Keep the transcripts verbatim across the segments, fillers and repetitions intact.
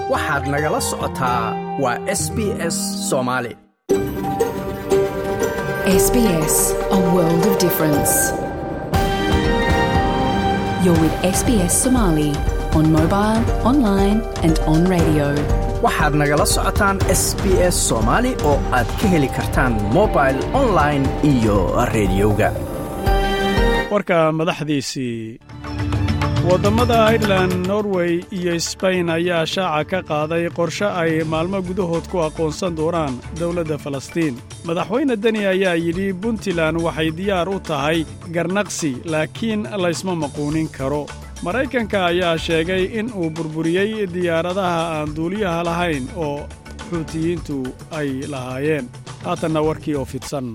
waxaad nagala socotaa waa S B S Somali. S B S, a world of difference. You're with S B S Somali on mobile, online and on radio. waxaad nagala socotaan S B S Somali oo aad ka heli kartaan mobile, online iyo radioga. warka madaxdiisii wadamada Ireland, Norway iyo Spain ayaa shaaca ka qaaday qorshe ay maalmo gudahood ku aqoonsan doonaan dawladda Falastiin. Madaxweyne Dani ayaa yidhi Puntland waxay diyaar u tahay garnaqsi, laakiin la isma maquunin karo. Maraykanka ayaa sheegay in uu burburiyey diyaaradaha aan duuliyaha lahayn oo xuutiyiintu ay lahaayeen. haatanna warkii oo fidsan.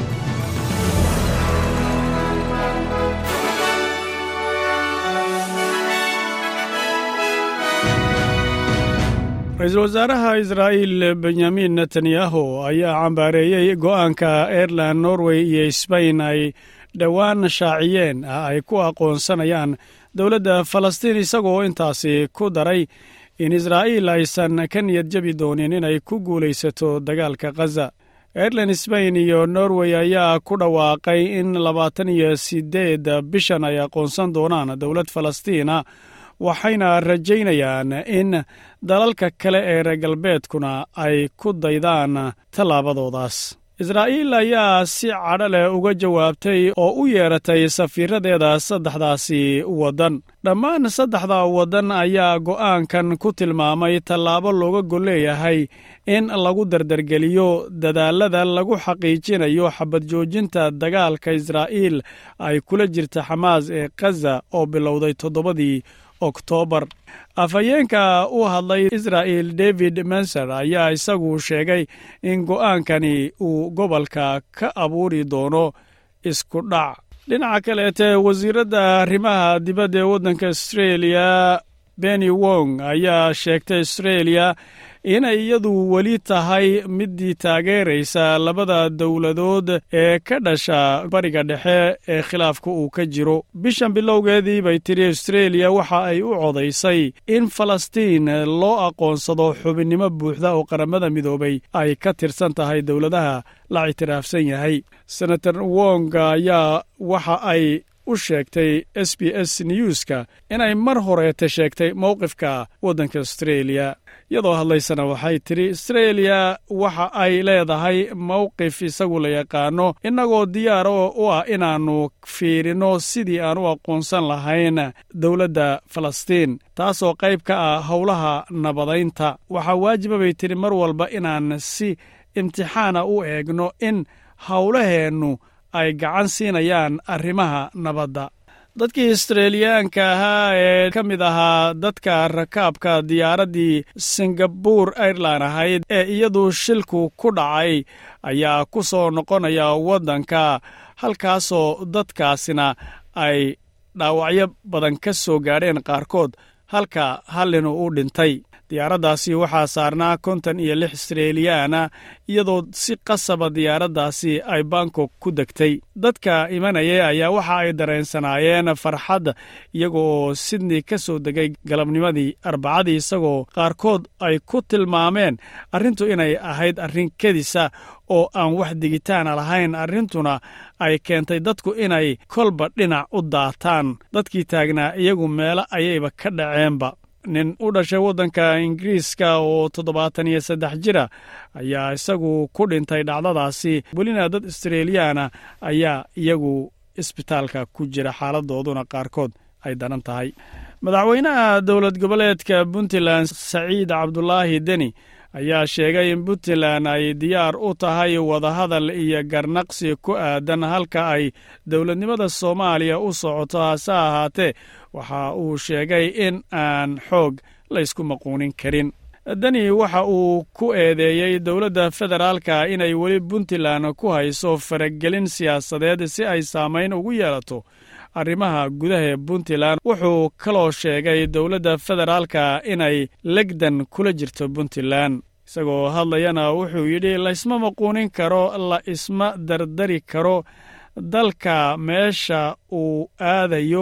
Ra'iisul wasaaraha Israa'iil Benjamin Netanyahu ayaa cambaareeyay go'aanka Ireland, Norway iyo Spain ay dhawaan shaaciyeen ay ku aqoonsanayaan dawladda Falastiin, isagoo intaasi ku daray in Israa'iil aysan ka niyad jabi doonin inay ku guulaysato dagaalka Gaza. Ireland, Spain iyo Norway ayaa ku dhawaaqay in labaatan iyo siddeed bishan ay aqoonsan doonaan dawlad Falastiina, waxayna rajaynayaan in dalalka kale ee reer galbeedkuna ay ku daydaan tallaabadoodaas. Israa'iil ayaa si cadho leh uga jawaabtay oo u yeeratay safiiradeeda saddexdaasi waddan. Dhammaan saddexda waddan ayaa go'aankan ku tilmaamay tallaabo looga gol leeyahay in lagu dardargeliyo dadaallada lagu xaqiijinayo xabad joojinta dagaalka Israa'iil ay kula jirta Xamaas ee Gaza oo bilowday toddobadii Oktoobar. Afhayeenka u hadlay Israa'iil David Menser ayaa isagu sheegay in go'aankani uu gobolka ka abuuri doono isku dhac. dhinaca kaleete, wasiiradda arrimaha dibadda ee waddanka Australia Penny Wong ayaa sheegtay Australia inay iyadu weli tahay midii taageeraysa labada dawladood ee ka dhasha bariga dhexe ee khilaafku uu ka jiro. bishan bilowgeedii bay tiri Australia waxa ay u codaysay in Falastiin loo aqoonsado xubinnimo buuxda oo qaramada midoobay ay ka tirsan tahay dawladaha la ictiraafsan yahay. Senator Wong ayaa waxa ay u sheegtay S B S Newska inay mar horeete sheegtay mowqifka waddanka Australia. iyadoo hadlaysana waxay tiri Australia waxa ay leedahay mowqif isagu la yaqaano, innagoo diyaar u ah inaannu fiirino sidii aan u aqoonsan lahayn dawladda Falastiin, taasoo qayb ka ah howlaha nabadaynta. waxaa waajiba bay tiri mar walba inaan si imtixaana u eegno in howlaheennu ay gacan siinayaan arrimaha nabadda. dadkii Australiyaanka ahaa ee ka mid ahaa dadka rakaabka diyaaraddii Singapore Airline ahayd ee iyadu shilku ku dhacay ayaa ku soo noqonaya waddanka, halkaasoo dadkaasina ay dhaawacyo badan ka soo gaadheen qaarkood, halka hallinu u dhintay. diyaaraddaasi waxaa saarnaa konton iyo lix Australiyaana, iyadoo si qasaba diyaaraddaasi ay Bangkok ku degtay. dadka imanaya ayaa waxa ay dareensanaayeen farxad iyagoo Sydney ka soo degay galabnimadii Arbacadii, isagoo qaarkood ay ku tilmaameen arrintu inay ahayd arrin kedisa oo aan wax digitaana lahayn. arrintuna ay keentay dadku inay kolba dhinac u daataan. dadkii taagnaa iyagu meelo ayayba ka dhaceenba. nin u dhashay waddanka Ingiriiska oo toddobaatan iyo saddex jira ayaa isagu ku dhintay dhacdadaasi. welina dad Australiyaana ayaa iyagu isbitaalka ku jira, xaaladooduna qaarkood ay daran tahay. madaxweynaha dowlad goboleedka Puntland Saciid Cabdulaahi Deni ayaa sheegay in Puntland ay diyaar u tahay wadahadal iyo garnaqsi ku aadan halka ay dawladnimada Soomaaliya u socoto. hase ahaatee waxa uu sheegay in aan xoog la isku maquunin karin. Dani waxa uu ku eedeeyay dawladda federaalka inay weli Puntland ku hayso faragelin siyaasadeed si ay saameyn ugu yeelato arrimaha gudaha Puntland. wuxuu kaloo sheegay dawladda federaalka inay legdan kula jirto Puntland. isagoo hadlayana wuxuu yidhi la isma maquunin karo, la isma dardari karo dalka meesha uu aadayo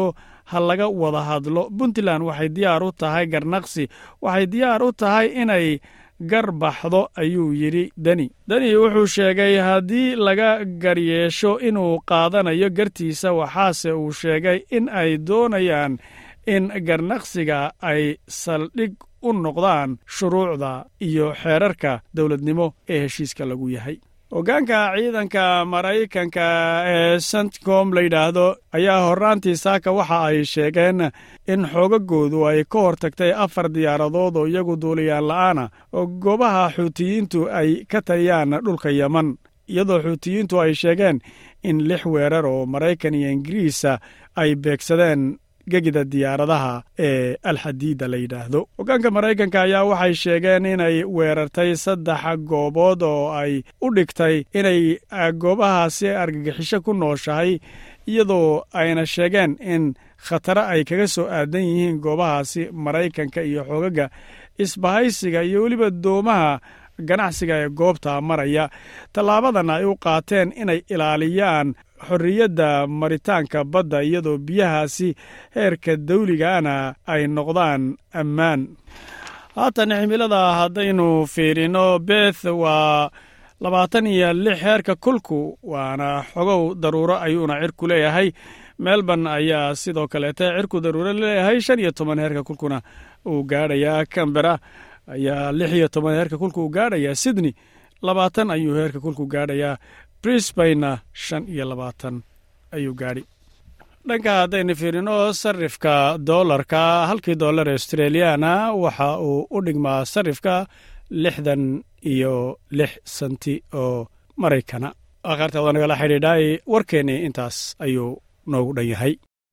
ha laga wada hadlo. Puntland waxay diyaar u tahay garnaqsi, waxay diyaar u tahay inay garbaxdo, ayuu yidhi Deni. Deni wuxuu sheegay haddii laga garyeesho inuu qaadanayo gartiisa, waxaase uu sheegay in ay doonayaan in garnaqsiga ay saldhig u noqdaan shuruucda iyo xeerarka dowladnimo ee heshiiska lagu yahay. Hoggaanka ciidanka Maraykanka ee CENTCOM la yidhaahdo ayaa horraantii saaka waxa ay sheegeen in xoogagoodu ay ka hortagtay afar diyaaradood oo iyagu duuliyaan la'aana oo goobaha xuutiyiintu ay ka taliyaan dhulka Yemen, iyadoo xuutiyiintu ay sheegeen in lix weerar oo Maraykan iyo Ingiriisa ay beegsadeen gegida diyaaradaha ee alxadiida la yidhaahdo. Hoggaanka Maraykanka ayaa waxay sheegeen inay weerartay saddex goobood oo ay u dhigtay inay goobahaasi argagixisho ku nooshahay, iyadoo ayna sheegeen in khataro ay kaga soo aadan yihiin goobahaasi Maraykanka iyo xoogaga isbahaysiga iyo weliba doomaha ganacsiga ee goobta maraya. Tallaabadan ay u qaateen inay ilaaliyaan xorriyadda maritaanka badda, iyadoo biyahaasi heerka dawligaana ay noqdaan ammaan. haatan cimilada haddaynu fiirino, Beth waa labaatan iyo lix heerka kulku, waana xogow daruuro ayuuna cirku leeyahay. Melbourne ayaa sidoo kaleeta cirku daruuro leeyahay, shan iyo toban heerka kulkuna uu gaadhayaa. Canberra ayaa lix iyo toban heerka kulku uu gaadhayaa. Sydney labaatan ayuu heerka kulku gaadhayaa. Brisbane shan iyo labaatan ayuu gaadhi. Dhanka haddaynu fiirino sarifka doolarka, halkii doolar Australiana waxa uu u dhigmaa sarifka lixdan iyo lix senti oo Maraykana. Akhirta wada nagala xidhiidhay warkeennii intaas ayuu noogu dhan yahay.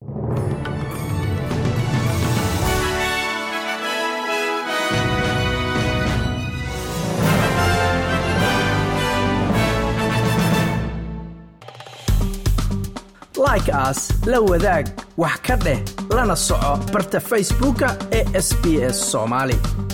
like as la wadaag wax ka dheh lana soco barta Facebooka ee S B S Somali.